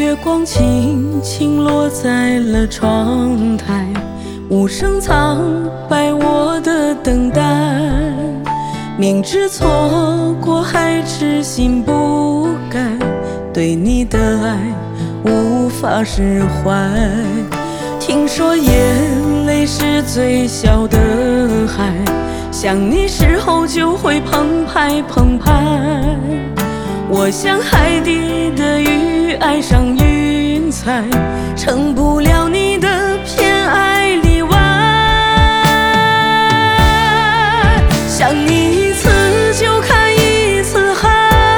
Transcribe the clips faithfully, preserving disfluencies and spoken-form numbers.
月光轻轻落在了窗台，无声苍白我的等待。明知错过还痴心不改，对你的爱无法释怀。听说眼泪是最小的海，想你时候就会澎湃澎湃。我像海底的鱼爱上云彩，成不了你的偏爱例外。想你一次就看一次海，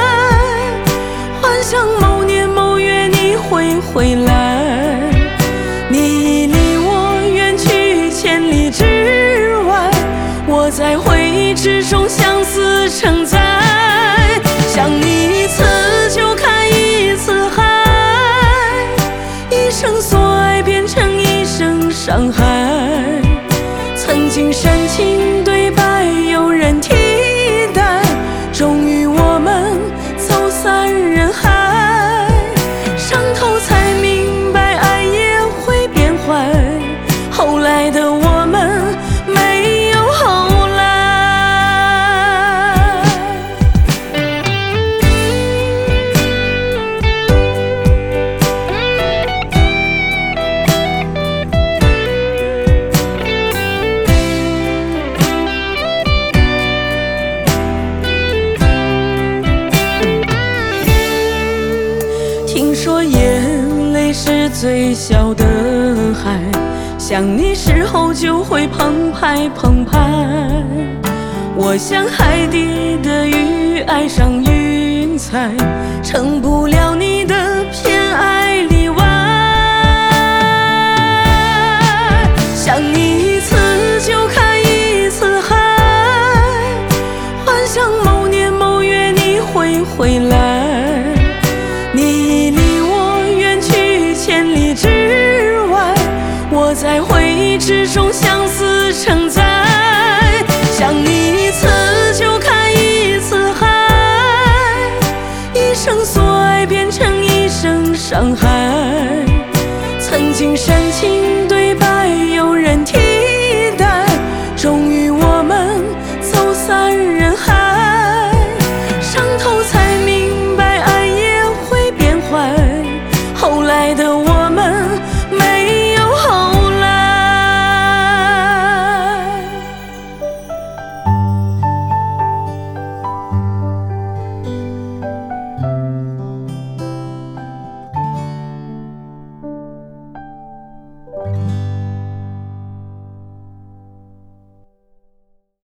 幻想某年某月你会回来。你已离我远去千里之外，我在回忆之中相思成灾。想你一次就看一次海，一生所爱变成一生伤害。曾经深情对白有人替代，终于我们走散人海。伤透才明白爱也会变坏，后来的我们没有后来。听说眼泪是最小的海，想你时候就会澎湃澎湃。我像海底的鱼爱上云彩，成不了你的偏爱例外。想你一次就看一次海，幻想某年某月你会回来。